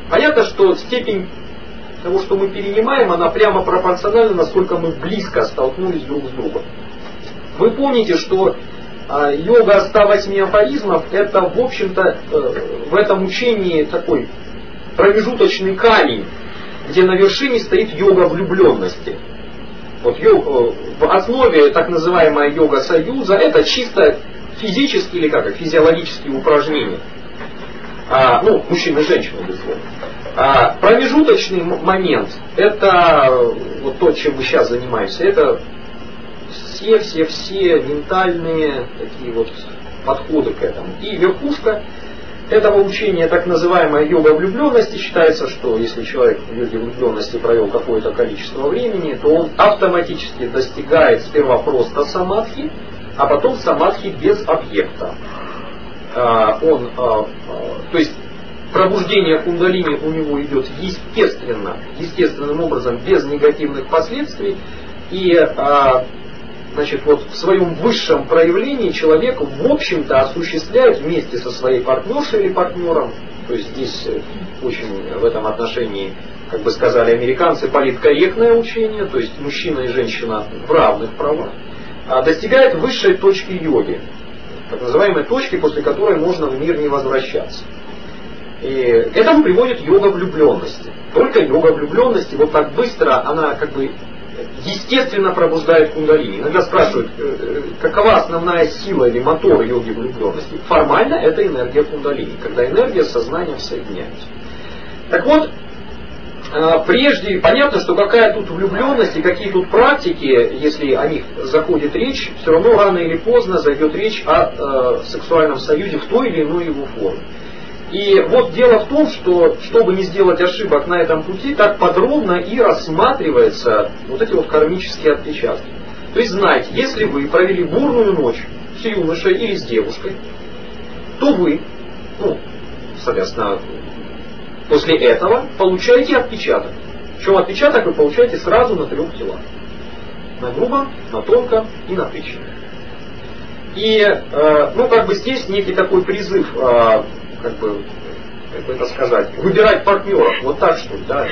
Понятно, что степень того, что мы перенимаем, она прямо пропорциональна, насколько мы близко столкнулись друг с другом. Вы помните, что йога 108 афоризмов, это, в общем-то, в этом учении такой промежуточный камень, где на вершине стоит йога влюбленности. Вот в основе так называемая йога союза это чисто физические или как, физиологические упражнения. Мужчина и женщина, безусловно. Промежуточный момент, это вот то, чем мы сейчас занимаемся, это все ментальные такие вот подходы к этому. И верхушка этого учения, так называемая йога влюбленности, считается, что если человек в йоге влюбленности провел какое-то количество времени, то он автоматически достигает сперва просто самадхи, а потом самадхи без объекта. То есть пробуждение кундалини у него идет естественным образом, без негативных последствий. И в своем высшем проявлении человек, в общем-то, осуществляет вместе со своей партнершей или партнером, то есть здесь очень в этом отношении, как бы сказали американцы, политкорректное учение, то есть мужчина и женщина в равных правах, достигает высшей точки йоги, так называемой точки, после которой можно в мир не возвращаться. И к этому приводит йога влюбленности. Только йога влюбленности вот так быстро, она как бы естественно пробуждает кундалини. Иногда спрашивают, какова основная сила или мотор йоги влюбленности. Формально это энергия кундалини, когда энергия с сознанием соединяется. Так вот, прежде понятно, что какая тут влюбленность и какие тут практики, если о них заходит речь, все равно рано или поздно зайдет речь о сексуальном союзе в той или иной его форме. И вот дело в том, что, чтобы не сделать ошибок на этом пути, так подробно и рассматриваются вот эти вот кармические отпечатки. То есть, знаете, если вы провели бурную ночь с юношей или с девушкой, то вы, соответственно, после этого получаете отпечаток. Причем отпечаток вы получаете сразу на 3 телах. На грубом, на тонком и на печени. И, здесь некий такой призыв, как бы это сказать, выбирать партнеров, вот так что ли, да?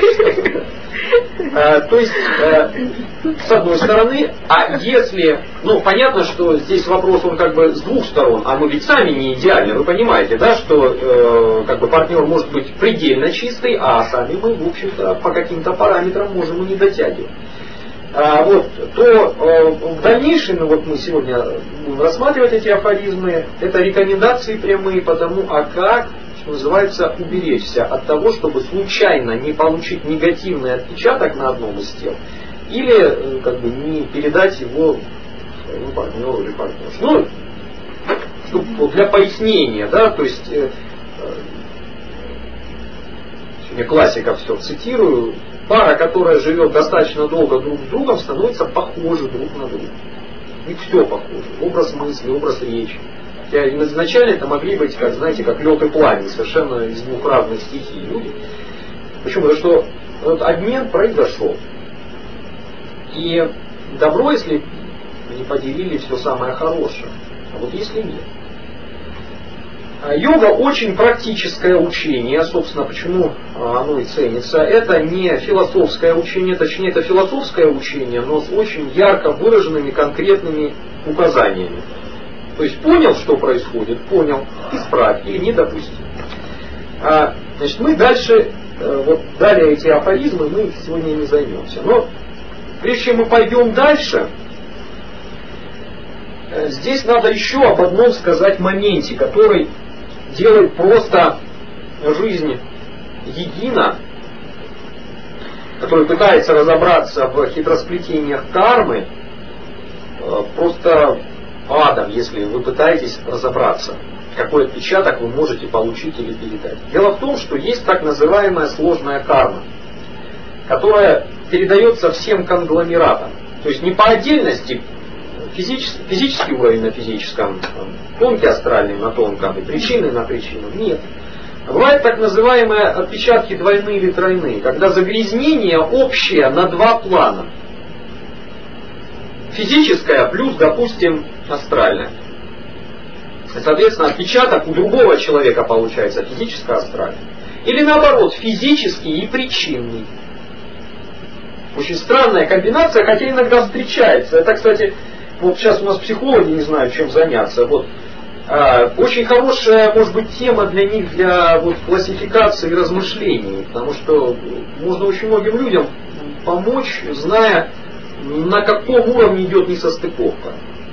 То есть, с одной стороны, если, понятно, что здесь вопрос, он как бы с двух сторон, а мы ведь сами не идеальны, вы понимаете, да, что партнер может быть предельно чистый, а сами мы, в общем-то, по каким-то параметрам можем и не дотягивать. То в дальнейшем, мы сегодня будем рассматривать эти афоризмы, это рекомендации прямые по тому, как, что называется, уберечься от того, чтобы случайно не получить негативный отпечаток на одном из тел, или не передать его своему партнеру или партнерше. Для пояснения, да, то есть сегодня классиков все цитирую. Пара, которая живет достаточно долго друг с другом, становится похожи друг на друга. И все похоже. Образ мысли, образ речи. Хотя изначально это могли быть, как лед и пламя, совершенно из двух разных стихий люди. Почему? Потому что обмен произошел. И добро, если не поделили все самое хорошее. А вот если нет. Йога очень практическое учение, собственно, почему оно и ценится. Это не философское учение, точнее это философское учение, но с очень ярко выраженными конкретными указаниями. То есть понял, что происходит, понял, исправь или не допусти. Мы дальше, далее эти афоризмы мы сегодня не займемся. Но прежде чем мы пойдем дальше, здесь надо еще об одном сказать моменте, который делает просто жизнь едино, который пытается разобраться в хитросплетениях кармы, просто адом, если вы пытаетесь разобраться, какой отпечаток вы можете получить или передать. Дело в том, что есть так называемая сложная карма, которая передается всем конгломератам. То есть не по отдельности, физический уровень на физическом, тонкий астральный на тонком, и причины на причинах. Нет. Бывают так называемые отпечатки двойные или тройные, когда загрязнение общее на 2 плана. Физическое плюс, допустим, астральное. И, соответственно, отпечаток у другого человека получается физическое-астральное. Или наоборот, физический и причинный. Очень странная комбинация, хотя иногда встречается. Это, кстати, вот сейчас у нас психологи не знают, чем заняться. Вот. Очень хорошая, может быть, тема для них, для вот, классификации и размышлений. Потому что можно очень многим людям помочь, зная, на каком уровне идет несостыковка.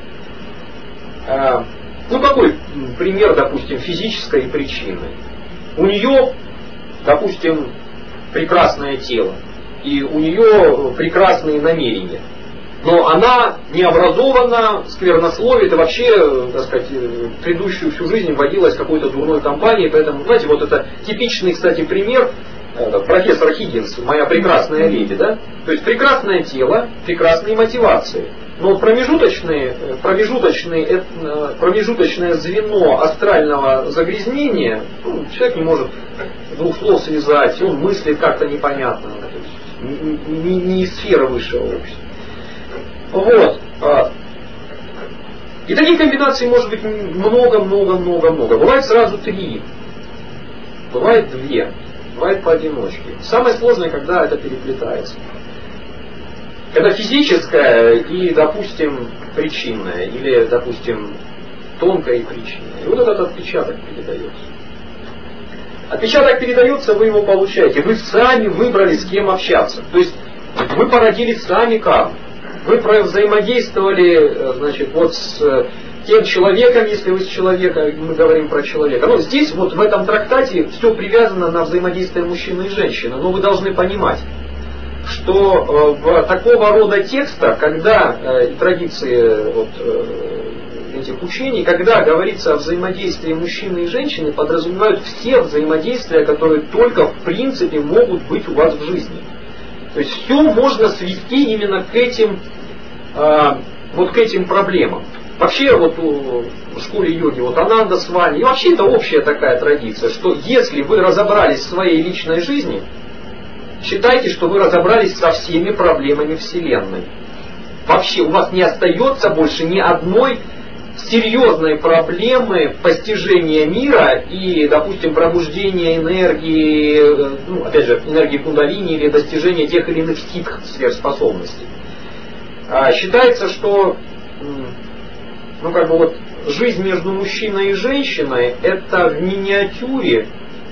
Ну, какой пример, допустим, физической и причинной? У нее, допустим, прекрасное тело, и у нее прекрасные намерения. Но она не образована, сквернословит и вообще, так сказать, предыдущую всю жизнь водилась какой-то дурной компанией. Поэтому, знаете, вот это типичный, кстати, пример, профессор Хиггинс, «Моя прекрасная леди», да? То есть прекрасное тело, прекрасные мотивации. Но промежуточное звено астрального загрязнения, ну, человек не может двух слов связать, он мыслит как-то непонятно, не из сферы высшего общества. Вот. И таких комбинаций может быть много. Бывает сразу 3, бывает 2, бывает поодиночке. Самое сложное, когда это переплетается. Когда физическое и, допустим, причинное, или, допустим, тонкое и причинное. И вот этот отпечаток передается. Отпечаток передается, вы его получаете. Вы сами выбрали, с кем общаться. То есть вы породили сами карму. Вы взаимодействовали, значит, вот с тем человеком, если вы с человеком, мы говорим про человека. Но здесь, вот в этом трактате, все привязано на взаимодействие мужчины и женщины. Но вы должны понимать, что в такого рода текстах, когда традиции вот, этих учений, когда говорится о взаимодействии мужчины и женщины, подразумевают все взаимодействия, которые только в принципе могут быть у вас в жизни. То есть все можно свести именно к этим, вот к этим проблемам. Вообще вот в школе йоги, вот Ананда с вами, и вообще это общая такая традиция, что если вы разобрались в своей личной жизни, считайте, что вы разобрались со всеми проблемами Вселенной. Вообще у вас не остается больше ни одной серьезной проблемы постижения мира и, допустим, пробуждения энергии, ну, опять же, энергии кундалини или достижения тех или иных ситх сверхспособностей. Считается, что ну, как бы вот, жизнь между мужчиной и женщиной это в миниатюре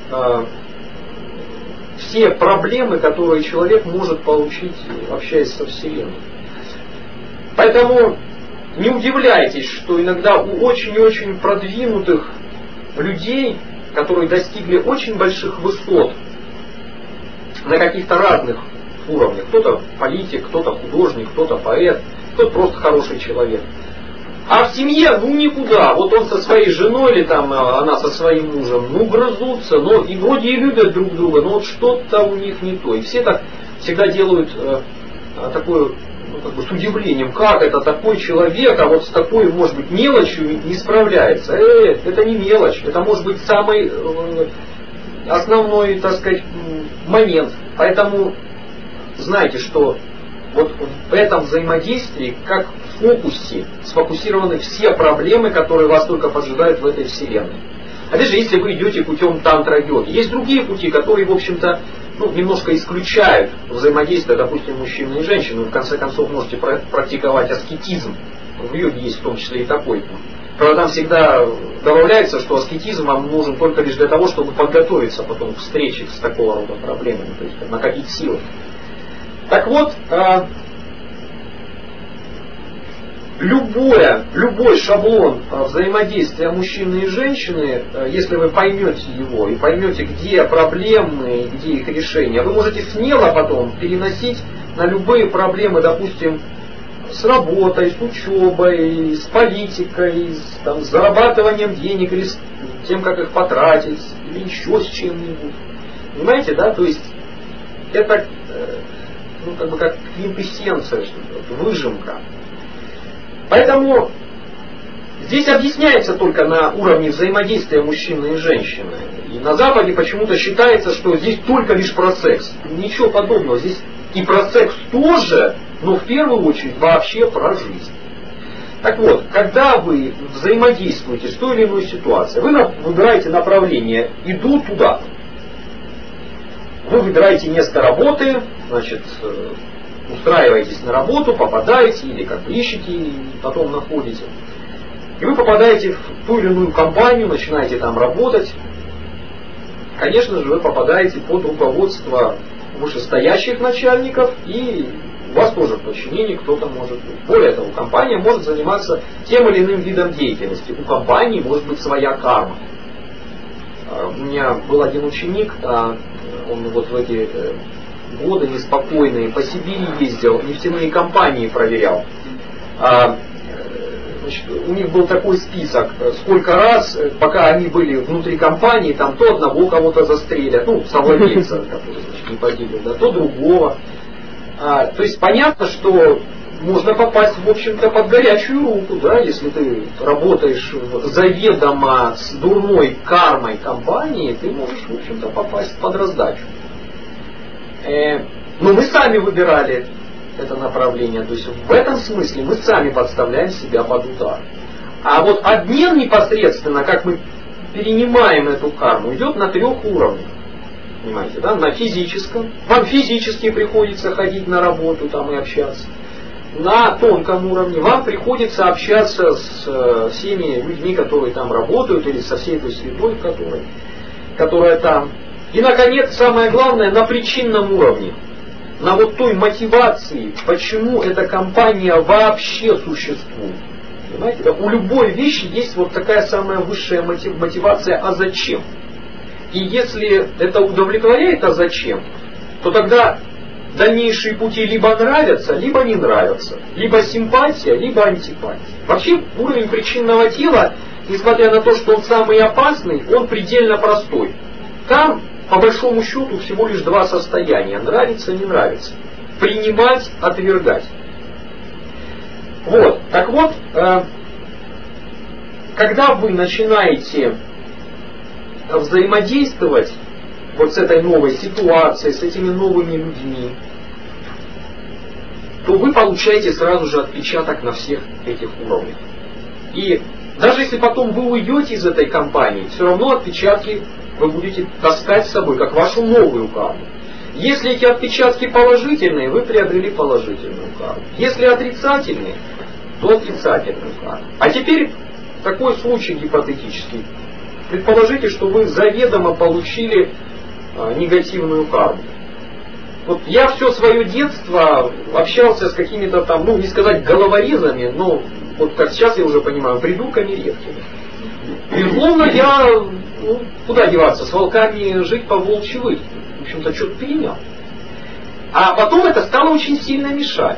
все проблемы, которые человек может получить, общаясь со Вселенной. Поэтому не удивляйтесь, что иногда у очень и очень продвинутых людей, которые достигли очень больших высот на каких-то разных уровнях, кто-то политик, кто-то художник, кто-то поэт, кто-то просто хороший человек. А в семье, ну никуда. Вот он со своей женой или там она со своим мужем, ну грызутся, но и вроде и любят друг друга, но вот что-то у них не то. И все так всегда делают такое, ну, как бы с удивлением, как это такой человек, а вот с такой, может быть, мелочью не справляется. Это не мелочь, это может быть самый основной, так сказать, момент. Поэтому знайте, что вот в этом взаимодействии, как в фокусе, сфокусированы все проблемы, которые вас только поджидают в этой вселенной. Опять же, если вы идете путем тантра-йоги, есть другие пути, которые, в общем-то, ну, немножко исключают взаимодействие, допустим, мужчины и женщины. Вы, в конце концов, можете практиковать аскетизм. В йоге есть в том числе и такой путь. Правда, там всегда добавляется, что аскетизм вам нужен только лишь для того, чтобы подготовиться потом к встрече с такого рода проблемами, то есть накопить силы. Так вот, любой шаблон взаимодействия мужчины и женщины, если вы поймете его и поймете, где проблемы и где их решения, вы можете смело потом переносить на любые проблемы, допустим, с работой, с учебой, с политикой, с зарабатыванием денег, или с тем, как их потратить, или еще с чем-нибудь. Понимаете, да? То есть это ну, как бы как квинтэссенция, выжимка. Поэтому здесь объясняется только на уровне взаимодействия мужчины и женщины. И на Западе почему-то считается, что здесь только лишь про секс. Ничего подобного. Здесь и про секс тоже, но в первую очередь вообще про жизнь. Так вот, когда вы взаимодействуете с той или иной ситуацией, вы выбираете направление, иду туда. вы выбираете место работы, значит, устраиваетесь на работу, попадаете или как бы ищете, и потом находите. И вы попадаете в ту или иную компанию, начинаете там работать. Конечно же, вы попадаете под руководство вышестоящих начальников, и у вас тоже в подчинении кто-то может быть. Более того, компания может заниматься тем или иным видом деятельности. У компании может быть своя карма. У меня был один ученик, он вот в эти годы неспокойные по Сибири ездил, нефтяные компании проверял. Значит, у них был такой список, сколько раз, пока они были внутри компании, там то одного кого-то застрелят, ну, совладельца, который, значит, не погибел, да, то другого. То есть понятно, что можно попасть, в общем-то, под горячую руку, да, если ты работаешь заведомо с дурной кармой компании, ты можешь, в общем-то, попасть под раздачу. Но мы сами выбирали это направление, то есть в этом смысле мы сами подставляем себя под удар. А вот обмен непосредственно, как мы перенимаем эту карму, идет на 3 уровнях. Понимаете, да? На физическом. Вам физически приходится ходить на работу там и общаться. На тонком уровне вам приходится общаться с всеми людьми, которые там работают, или со всей этой средой, которая там. И, наконец, самое главное, на причинном уровне. На вот той мотивации, почему эта компания вообще существует. Понимаете? У любой вещи есть вот такая самая высшая мотивация, а зачем? И если это удовлетворяет, а зачем, то тогда дальнейшие пути либо нравятся, либо не нравятся. Либо симпатия, либо антипатия. Вообще уровень причинного тела, несмотря на то, что он самый опасный, он предельно простой. Там, по большому счету, всего лишь 2 состояния. Нравится, не нравится. Принимать, отвергать. Вот. Так вот, когда вы начинаете взаимодействовать вот с этой новой ситуацией, с этими новыми людьми, то вы получаете сразу же отпечаток на всех этих уровнях. И даже если потом вы уйдете из этой компании, все равно отпечатки вы будете таскать с собой, как вашу новую карму. Если эти отпечатки положительные, вы приобрели положительную карму. Если отрицательные, то отрицательную карму. А теперь такой случай гипотетический. Предположите, что вы заведомо получили негативную карму. Вот я все свое детство общался с какими-то там, ну не сказать головорезами, но вот как сейчас я уже понимаю, придурками редкими. Безусловно, я, куда деваться, с волками жить по волчьи выть. В общем-то, что-то перенял. А потом это стало очень сильно мешать.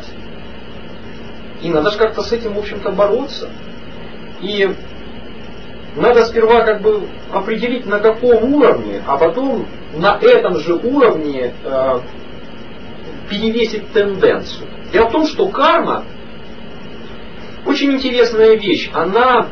И надо же как-то с этим, в общем-то, бороться. И надо сперва как бы определить, на каком уровне, а потом на этом же уровне перевесить тенденцию. Дело в том, что карма очень интересная вещь. Она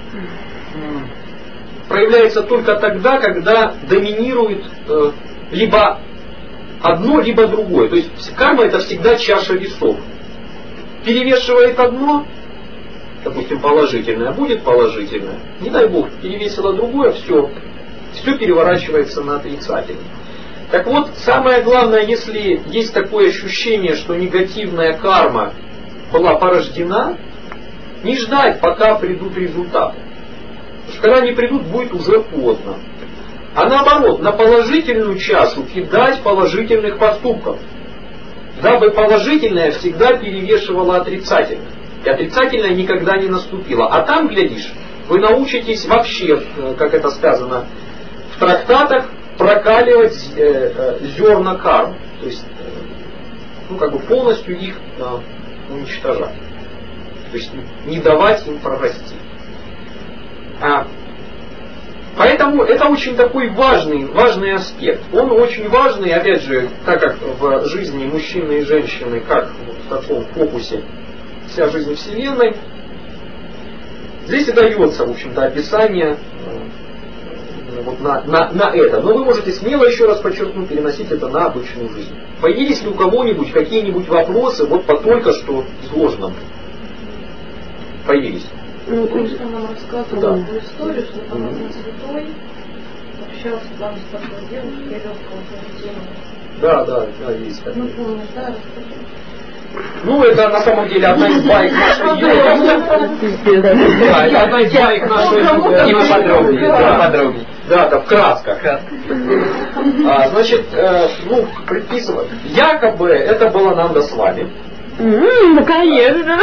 проявляется только тогда, когда доминирует либо одно, либо другое. То есть карма это всегда чаша весов. Перевешивает одно, допустим, положительное, будет положительное. Не дай Бог, перевесило другое, все переворачивается на отрицательное. Так вот, самое главное, если есть такое ощущение, что негативная карма была порождена, не ждать, пока придут результаты. Потому что когда они придут, будет уже поздно. А наоборот, на положительную чашу кидать положительных поступков, дабы положительное всегда перевешивало отрицательное. И отрицательное никогда не наступило. А там, глядишь, вы научитесь вообще, как это сказано в трактатах, прокаливать зерна карм. То есть, как бы полностью их уничтожать. То есть, не давать им прорасти. Поэтому это очень такой важный аспект. Он очень важный, опять же, так как в жизни мужчины и женщины, как в таком фокусе вся жизнь Вселенной, здесь и дается, в общем-то, описание вот на это. Но вы можете смело, еще раз подчеркну, переносить это на обычную жизнь. Появились ли у кого-нибудь какие-нибудь вопросы вот по только что изложенному? Появились. Ну, Кришна нам рассказывал такую историю, что там один святой общался там с такой девушкой легкого поведения. Да, есть такое. Ну, помнишь, да, расскажи. Ну, это на самом деле одна из баек нашего юга. Да, это одна из баек нашего юга. И поподробнее. Да, в красках. Значит, предписывать. Якобы это было Нанда с вами. Ну, конечно.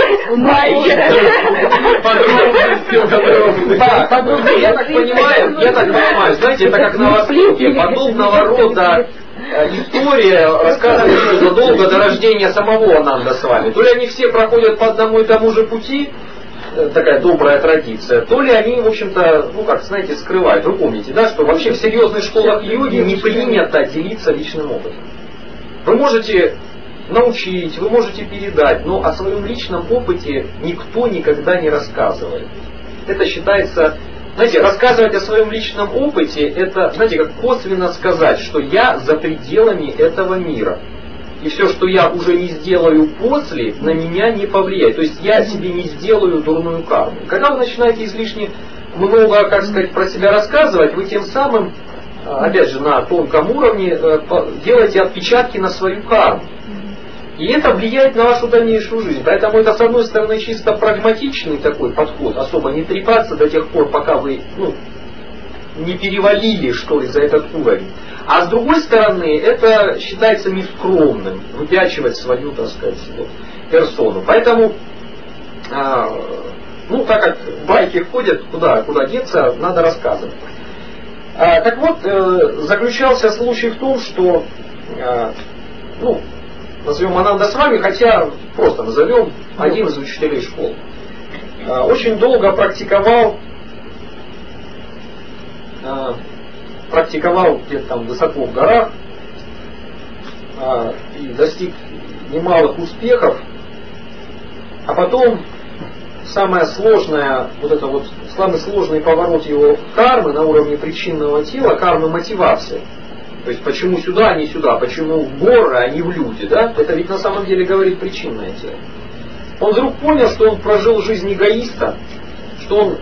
Я так понимаю, знаете, это как на Востоке, подобного рода история рассказывается задолго до рождения самого Ананда с вами. То ли они все проходят по одному и тому же пути, такая добрая традиция, то ли они, в общем-то, знаете, скрывают. Вы помните, да, что вообще в серьезных школах йоги не принято делиться личным опытом. Вы можете научить, вы можете передать, но о своем личном опыте никто никогда не рассказывает. Это считается, знаете, рассказывать о своем личном опыте, это, знаете, как косвенно сказать, что я за пределами этого мира. И все, что я уже не сделаю после, на меня не повлияет. То есть я себе не сделаю дурную карму. Когда вы начинаете излишне много, про себя рассказывать, вы тем самым, опять же, на тонком уровне делаете отпечатки на свою карму. И это влияет на вашу дальнейшую жизнь. Поэтому это, с одной стороны, чисто прагматичный такой подход, особо не трепаться до тех пор, пока вы не перевалили, что ли, за этот уровень. А с другой стороны, это считается нескромным, выпячивать свою, так сказать, персону. Поэтому, так как байки ходят, куда деться, надо рассказывать. Так вот, заключался случай в том, что, назовем Ананда с вами, хотя просто назовем один из учителей школы. Очень долго практиковал где-то там высоко в горах и достиг немалых успехов, а потом самый сложный поворот его кармы на уровне причинного тела, кармы мотивации. То есть почему сюда, а не сюда, почему в горы, а не в люди, да? Это ведь на самом деле говорит причинное тело. Он вдруг понял, что он прожил жизнь эгоиста, что он,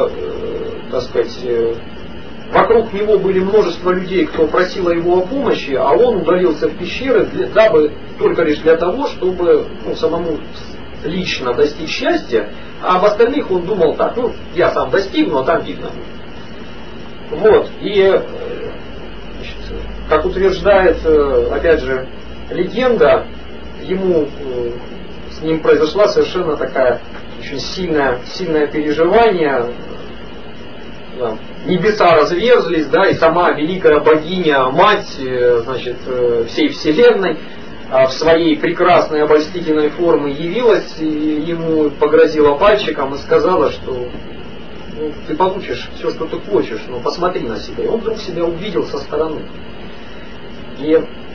вокруг него были множество людей, кто просил его о помощи, а он удалился в пещеры, только лишь для того, чтобы самому лично достичь счастья, а об остальных он думал так, я сам достигну, а там видно. Вот, и как утверждает, опять же, легенда, с ним произошла совершенно такая очень сильное переживание. Небеса разверзлись, и сама великая богиня, мать, всей вселенной, в своей прекрасной обольстительной форме явилась, и ему погрозила пальчиком и сказала, что ты получишь все, что ты хочешь, но посмотри на себя. И он вдруг себя увидел со стороны. И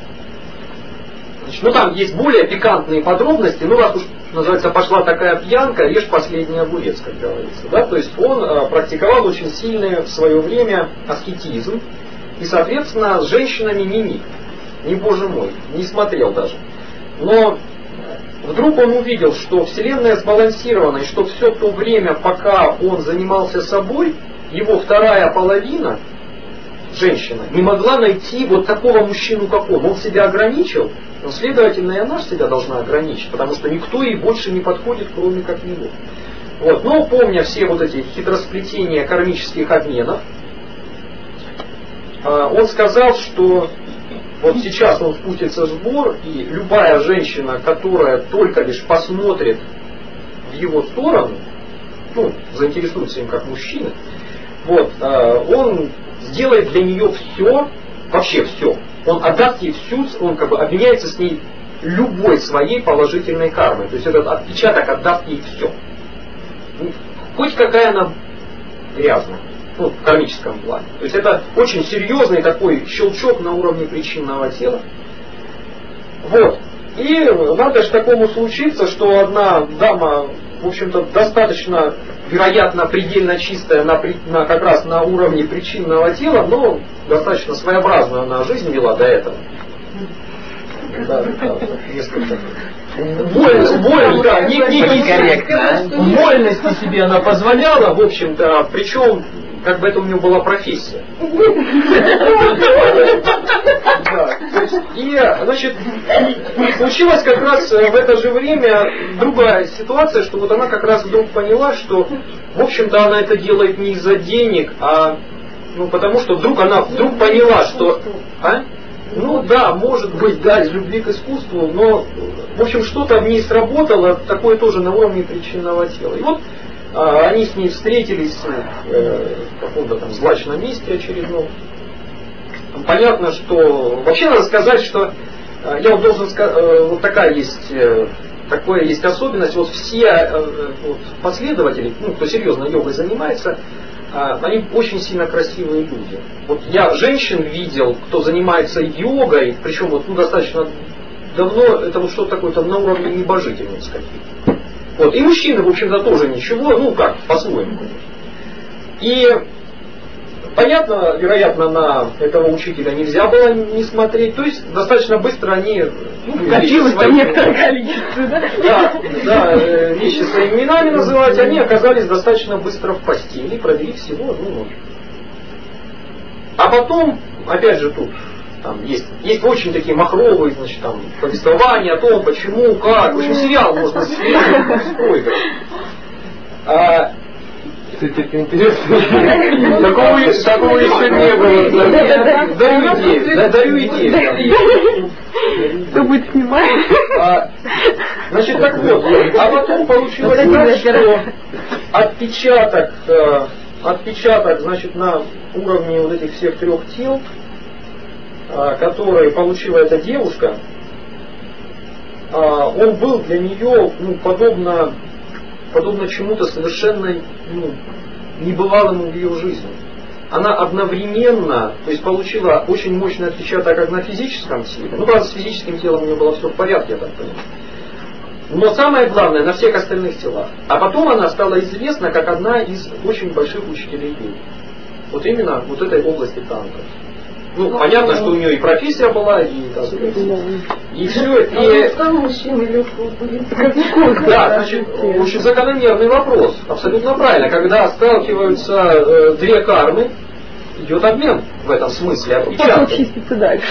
там есть более пикантные подробности, раз уж, называется, пошла такая пьянка, режь последний огурец, как говорится. Да? То есть он практиковал очень сильный в свое время аскетизм, и, соответственно, с женщинами не боже мой, не смотрел даже. Но вдруг он увидел, что Вселенная сбалансирована, и что все то время, пока он занимался собой, его вторая половина, женщина, не могла найти вот такого мужчину, как он. Он себя ограничил, но, следовательно, и она же себя должна ограничить, потому что никто ей больше не подходит, кроме как него. Но помня все вот эти хитросплетения кармических обменов, он сказал, что вот сейчас он спустится в сбор, и любая женщина, которая только лишь посмотрит в его сторону, заинтересуется им как мужчина, он сделает для нее все, вообще все. Он отдаст ей он обменяется с ней любой своей положительной кармой. То есть этот отпечаток отдаст ей все. Хоть какая она грязная, в кармическом плане. То есть это очень серьезный такой щелчок на уровне причинного тела. И надо же такому случиться, что одна дама, в общем-то, достаточно, вероятно, предельно чистая как раз на уровне причинного тела, но достаточно своеобразную она жизнь вела до этого. Несколько. Вольности себе она позволяла, в общем-то, причем как бы это у него была профессия. И, значит, случилось как раз в это же время другая ситуация, что вот она как раз вдруг поняла, что, в общем-то, она это делает не из-за денег, а потому что она вдруг поняла, что... Ну да, может быть, да, из любви к искусству, но, в общем, что-то в ней сработало, такое тоже на уровне причинного тела. И вот они с ней встретились в каком-то там злачном месте очередном. Понятно, что... Вообще надо сказать, что я вот должен сказать, вот такая есть особенность, вот все последователи, кто серьезно йогой занимается, они очень сильно красивые люди. Вот я женщин видел, кто занимается йогой, причем достаточно давно, это вот что-то такое там на уровне небожительниц каких-то. Вот. И мужчины, в общем-то, тоже ничего, по-своему. И понятно, вероятно, на этого учителя нельзя было не смотреть, то есть достаточно быстро они... Копилось-то некоторое количество, да? Да, вещи своими именами называть, они оказались достаточно быстро в постели, провели всего одну ночь. А потом, опять же, тут там есть очень такие махровые, значит, там, повествования о том, почему, как, в общем, сериал можно снять. Кстати, это интересно. Такого еще не было. Даю идею. Кто будет снимать? Значит, так вот. А потом получилось так, что отпечаток, значит, на уровне вот этих всех трех тел, которые получила эта девушка, он был для нее подобно чему-то совершенно небывалому в ее жизни. Она одновременно, то есть получила очень мощный отпечаток как на физическом теле, правда, с физическим телом у нее было все в порядке, я так понимаю. Но самое главное, на всех остальных телах. А потом она стала известна как одна из очень больших учителей йоги. Вот именно вот этой области танtra. Понятно, что у нее и профессия была, и все. И там мужчины легкого будет. Да, значит, очень закономерный вопрос. Абсолютно правильно. Когда сталкиваются две кармы, идет обмен в этом смысле. Потом чистится дальше.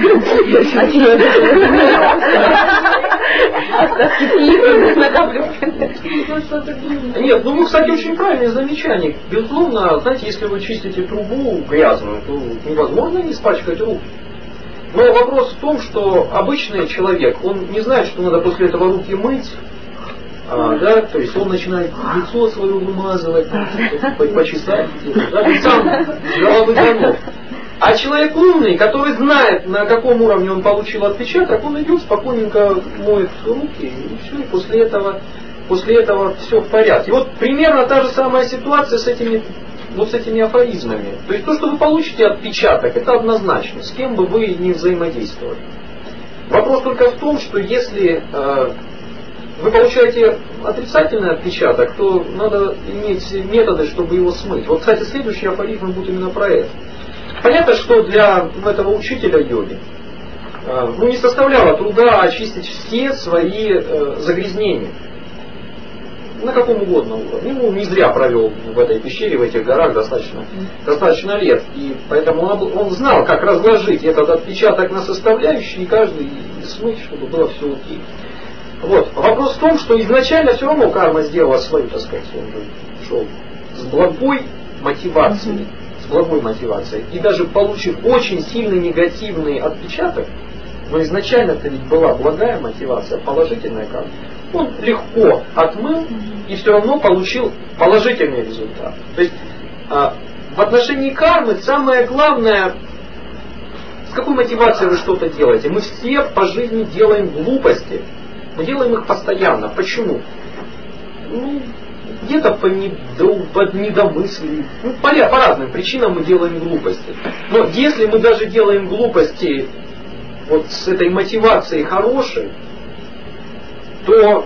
Нет, вы, кстати, очень правильное замечание. Безусловно, знаете, если вы чистите трубу грязную, то невозможно не испачкать руки. Но вопрос в том, что обычный человек, он не знает, что надо после этого руки мыть, то есть он начинает лицо свое вымазывать, почесать, сам с головы до ног. А человек умный, который знает, на каком уровне он получил отпечаток, он идет спокойненько моет руки, и все, и после этого все в порядке. И вот примерно та же самая ситуация с этими афоризмами. То есть то, что вы получите отпечаток, это однозначно, с кем бы вы ни взаимодействовали. Вопрос только в том, что если вы получаете отрицательный отпечаток, то надо иметь методы, чтобы его смыть. Вот, кстати, следующий афоризм будет именно про это. Понятно, что для этого учителя йоги не составляло труда очистить все свои загрязнения. На каком угодно уровне. Не зря провел в этой пещере, в этих горах достаточно лет. И поэтому он знал, как разложить этот отпечаток на составляющие и каждый смыть, чтобы было все окей. Вот. Вопрос в том, что изначально все равно карма сделала свою, так сказать, он же шел с благой мотивацией. И даже получив очень сильный негативный отпечаток, но изначально-то ведь была благая мотивация, положительная карма, он легко отмыл и все равно получил положительный результат. То есть в отношении кармы самое главное, с какой мотивацией вы что-то делаете. Мы все по жизни делаем глупости. Мы делаем их постоянно. Почему? Где-то по недомыслию. По разным причинам мы делаем глупости. Но если мы даже делаем глупости вот с этой мотивацией хорошей, то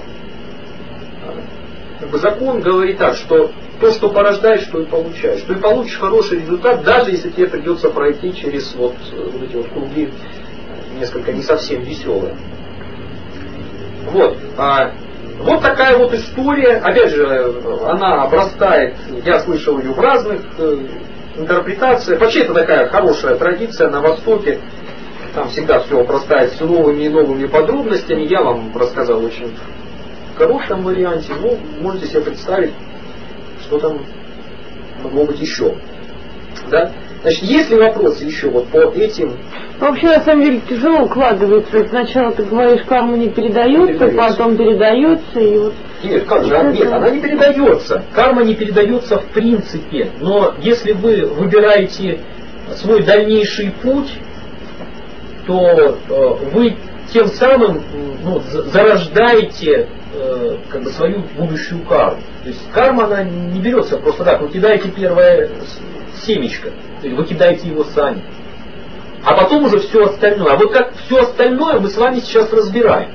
закон говорит так, что то, что порождаешь, то и получаешь. Что и получишь хороший результат, даже если тебе придется пройти через вот эти вот круги несколько не совсем веселые. Вот. Вот такая вот история. Опять же, она обрастает, я слышал ее в разных интерпретациях. Вообще это такая хорошая традиция на Востоке. Там всегда все обрастает все новыми и новыми подробностями. Я вам рассказал очень в коротком варианте. Ну, можете себе представить, что там могло быть еще. Да? Значит, есть ли вопросы еще вот по этим? Вообще, на самом деле, тяжело укладывается. Сначала ты говоришь, карма не передается, потом передается, и вот... Нет, как же? Нет, она не передается. Карма не передается в принципе. Но если вы выбираете свой дальнейший путь, то вы тем самым зарождаете как бы свою будущую карму. То есть карма, она не берется просто так. Вы кидаете первое семечко, то есть вы кидаете его сами. А потом уже все остальное. А вот как все остальное мы с вами сейчас разбираем.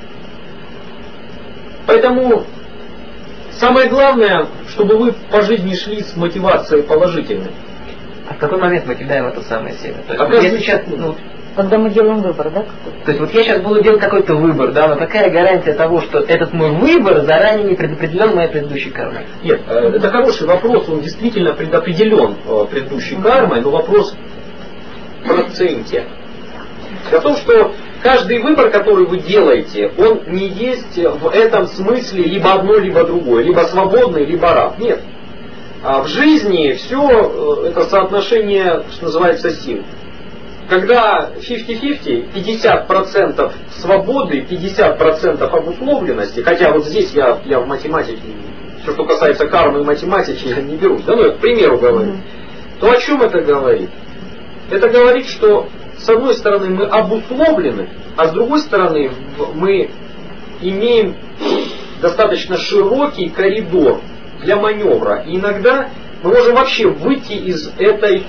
Поэтому самое главное, чтобы вы по жизни шли с мотивацией положительной. А в какой момент мы кидаем это самое семя? Я сейчас, когда мы делаем выбор, да? То есть вот я сейчас буду делать какой-то выбор, да, но какая гарантия того, что этот мой выбор заранее не предопределен моей предыдущей кармой? Нет, это хороший вопрос, он действительно предопределен предыдущей кармой, но вопрос в проценте. Дело в том, что каждый выбор, который вы делаете, он не есть в этом смысле либо одно, либо другое, либо свободный, либо раб. Нет. А в жизни все это соотношение, что называется, сил. Когда 50-50, 50% свободы, 50% обусловленности, хотя вот здесь я в математике, все, что касается кармы и математики, я не берусь, да, но я к примеру говорю, то о чем это говорит? Это говорит, что с одной стороны мы обусловлены, а с другой стороны мы имеем достаточно широкий коридор для маневра. И иногда мы можем вообще выйти из этой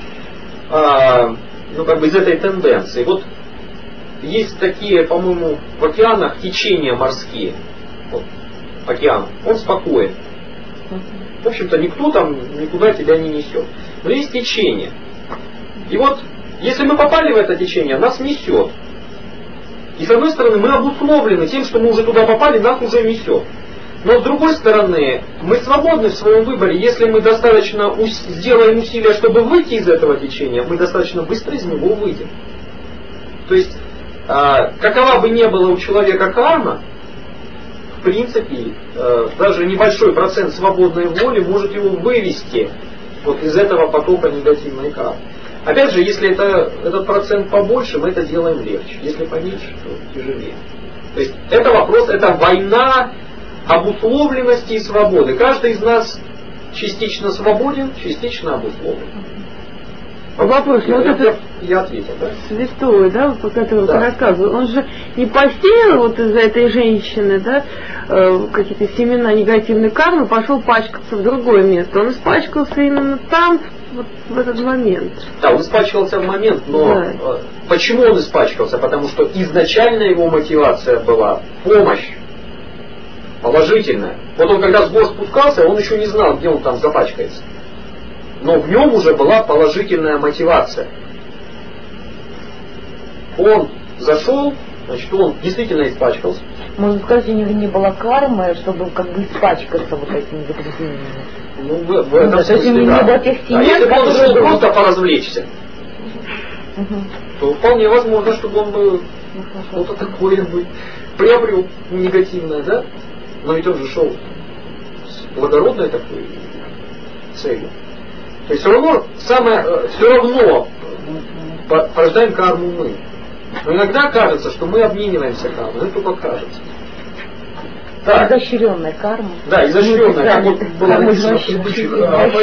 из этой тенденции. Вот есть такие, по-моему, в океанах течения морские. Вот, океан, он спокоен. В общем-то, никто там никуда тебя не несет. Но есть течение. И вот, если мы попали в это течение, нас несет. И с одной стороны, мы обусловлены тем, что мы уже туда попали, нас уже несет. Но с другой стороны, мы свободны в своем выборе. Если мы достаточно сделаем усилия, чтобы выйти из этого течения, мы достаточно быстро из него выйдем. То есть, какова бы ни была у человека карма, в принципе, даже небольшой процент свободной воли может его вывести вот из этого потока негативной кармы. Опять же, если этот процент побольше, мы это делаем легче. Если поменьше, то тяжелее. То есть, это вопрос, это война обусловленности и свободы. Каждый из нас частично свободен, частично обусловлен. Вопрос, я ответил, да? Святой, да, по которому ты рассказывал, он же не посеял вот из-за этой женщины, да, какие-то семена негативной кармы, пошел пачкаться в другое место. Он испачкался именно там, вот в этот момент. Да, он испачкался в момент, но почему он испачкался? Потому что изначально его мотивация была помощь. Положительная. Вот он когда с гор спускался, он еще не знал, где он там запачкается. Но в нем уже была положительная мотивация. Он зашел, значит, он действительно испачкался. Можно сказать, у него не было кармы, чтобы как бы испачкаться вот этими загрязнениями. Ну, в этом смысле, не было тех семян, если бы он шел просто поразвлечься, то вполне возможно, чтобы он бы что-то такое бы приобрел негативное, да? Но ведь он же шел с благородной такой целью. То есть все равно порождаем карму мы. Но иногда кажется, что мы обмениваемся кармой, но это только кажется. Так. Изощренная карма. Да, изощренная. Как вот было написано в предыдущих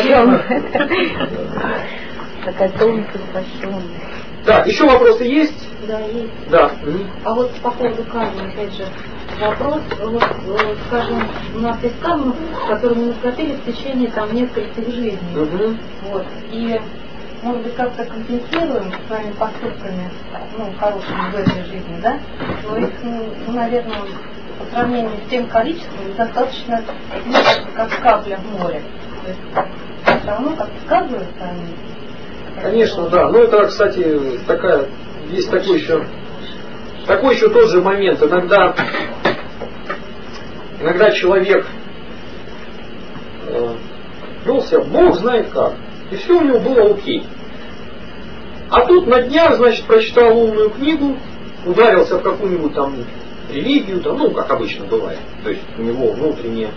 такая тонкая, изощренная. Так, еще вопросы есть? Да, есть. Да. А вот по поводу кармы, опять же, вопрос, вот, скажем, у нас есть карма, которую мы накопили в течение там нескольких жизней. Вот. И, может быть, как-то компенсируем своими поступками, хорошими в этой жизни, да? Но их, наверное, по сравнению с тем количеством, достаточно, как капля в море. То есть, все равно как сказываются они. Конечно, да. Ну это, кстати, есть такой еще тот же момент. Иногда иногда человек вел себя, Бог знает как, и все у него было окей. А тут на днях, значит, прочитал умную книгу, ударился в какую-нибудь там религию, там, ну, как обычно бывает. То есть у него внутреннее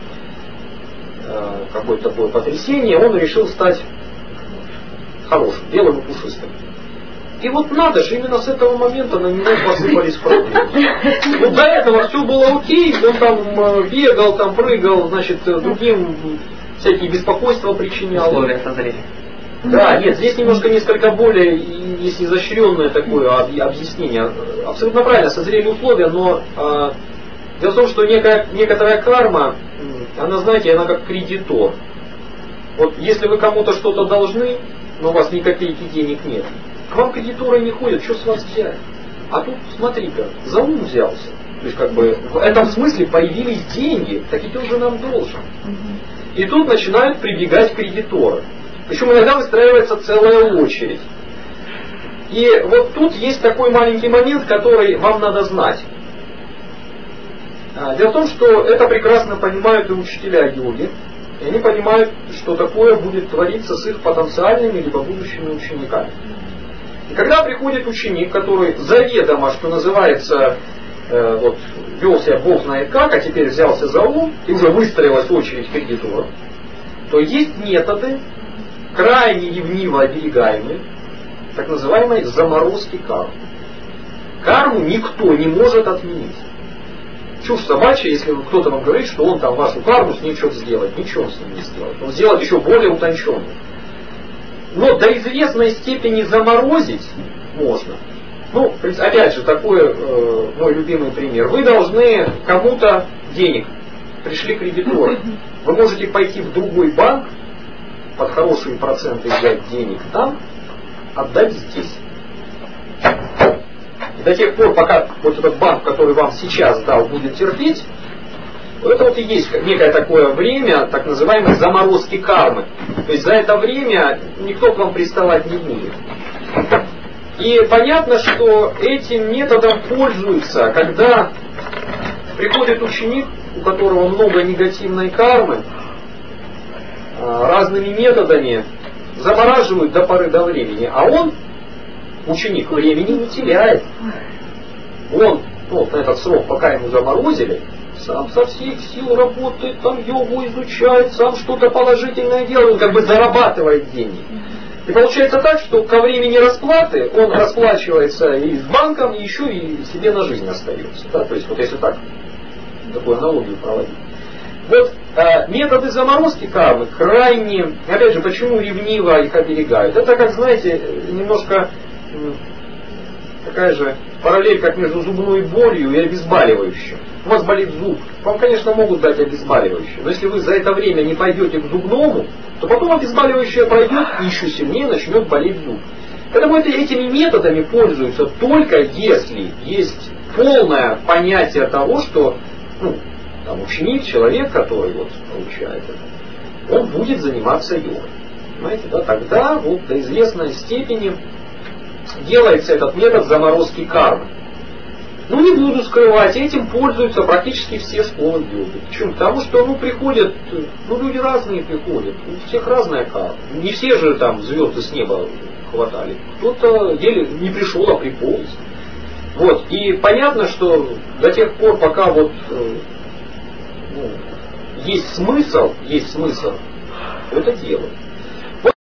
какое-то такое потрясение, он решил стать хорошим, белым и пушистым. И вот надо же, именно с этого момента на него посыпались проблемы. Ну, до этого все было окей, он там бегал, там прыгал, значит, другим всякие беспокойства причинял. Условия созрели. Да, нет, здесь несколько более есть изощренное такое объяснение. Абсолютно правильно, созрели условия, но дело в том, что некоторая карма, она, знаете, она как кредитор. Вот если вы кому-то что-то должны, но у вас ни копейки денег нет, к вам кредиторы не ходят, что с вас взять? А тут, смотри-ка, за ум взялся. То есть, как бы, в этом смысле появились деньги, так ведь он же нам должен. И тут начинают прибегать кредиторы. Причем иногда выстраивается целая очередь. И вот тут есть такой маленький момент, который вам надо знать. Дело в том, что это прекрасно понимают и учителя йоги. И они понимают, что такое будет твориться с их потенциальными либо будущими учениками. И когда приходит ученик, который заведомо, что называется, вот, вел себя Бог знает как, а теперь взялся за ум, и уже выстроилась очередь кредиторов, то есть методы, крайне ревниво оберегаемые, так называемой заморозки кармы. Карму никто не может отменить. Чушь собачья, если кто-то вам говорит, что он там вашу карму с ней что-то сделает. Ничего он с ним не сделает. Он сделает еще более утонченную. Но до известной степени заморозить можно. Ну, опять же, такой мой любимый пример. Вы должны кому-то денег. Пришли кредиторы. Вы можете пойти в другой банк, под хорошие проценты взять денег там, отдать здесь. И до тех пор, пока вот этот банк, который вам сейчас дал, будет терпеть, это вот и есть некое такое время, так называемой заморозки кармы. То есть за это время никто к вам приставать не будет. И понятно, что этим методом пользуются, когда приходит ученик, у которого много негативной кармы, разными методами замораживают до поры до времени, а он, ученик, времени не теряет. Он, на этот срок, пока ему заморозили, сам со всех сил работает, там йогу изучает, сам что-то положительное делает, он как бы зарабатывает деньги. И получается так, что ко времени расплаты он расплачивается и с банком, и еще и себе на жизнь остается. Да? То есть вот если так, такую аналогию проводить. Вот методы заморозки кармы крайне, опять же, почему ревниво их оберегают? Это, как знаете, немножко такая же параллель, как между зубной болью и обезболивающим. У вас болит зуб, вам, конечно, могут дать обезболивающее, но если вы за это время не пойдете к зубному, то потом обезболивающее пройдет и еще сильнее начнет болеть зуб. Поэтому этими методами пользуются только если есть полное понятие того, что там ученик, человек, который вот получает это, он будет заниматься йогой. Понимаете, да? Тогда вот до известной степени делается этот метод заморозки кармы. Ну, не буду скрывать, этим пользуются практически все школы йоги. Почему? Потому что, приходят, люди разные приходят, у всех разная карма. Не все же там звезды с неба хватали. Кто-то еле не пришел, а приполз. Вот, и понятно, что до тех пор, пока вот есть смысл это делать.